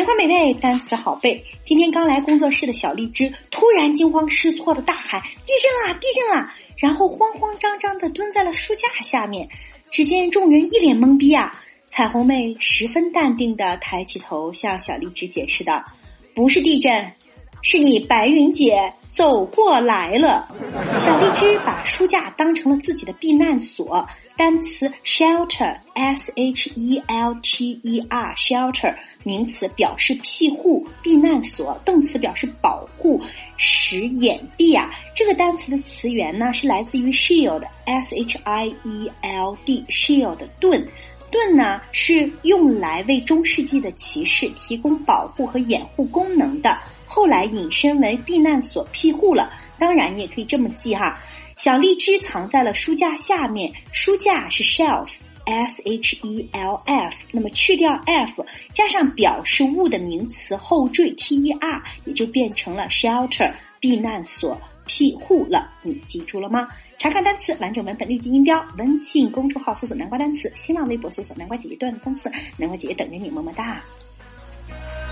全款美味，单词好背。今天刚来工作室的小荔枝突然惊慌失措的大喊：地震啦，地震啦！然后慌慌张张地蹲在了书架下面。只见众人一脸懵逼啊！彩虹妹十分淡定地抬起头向小荔枝解释道：不是地震，是你白云姐走过来了。小荔枝把书架当成了自己的避难所，单词 shelter shelter shelter 名词表示庇护、避难所，动词表示保护、使掩蔽啊。这个单词的词源呢是来自于 shield shield shield 盾。盾呢是用来为中世纪的骑士提供保护和掩护功能的，后来引申为避难所、庇护了。当然你也可以这么记哈，小荔枝藏在了书架下面，书架是 shelf shelf， 那么去掉 f 加上表示物的名词后缀 ter， 也就变成了 shelter 避难所、庇护了。你记住了吗？查看单词完整文本绿级音标，微信公众号搜索南瓜单词，新浪微博搜索南瓜姐姐段单词，南瓜姐姐等着你，么么哒。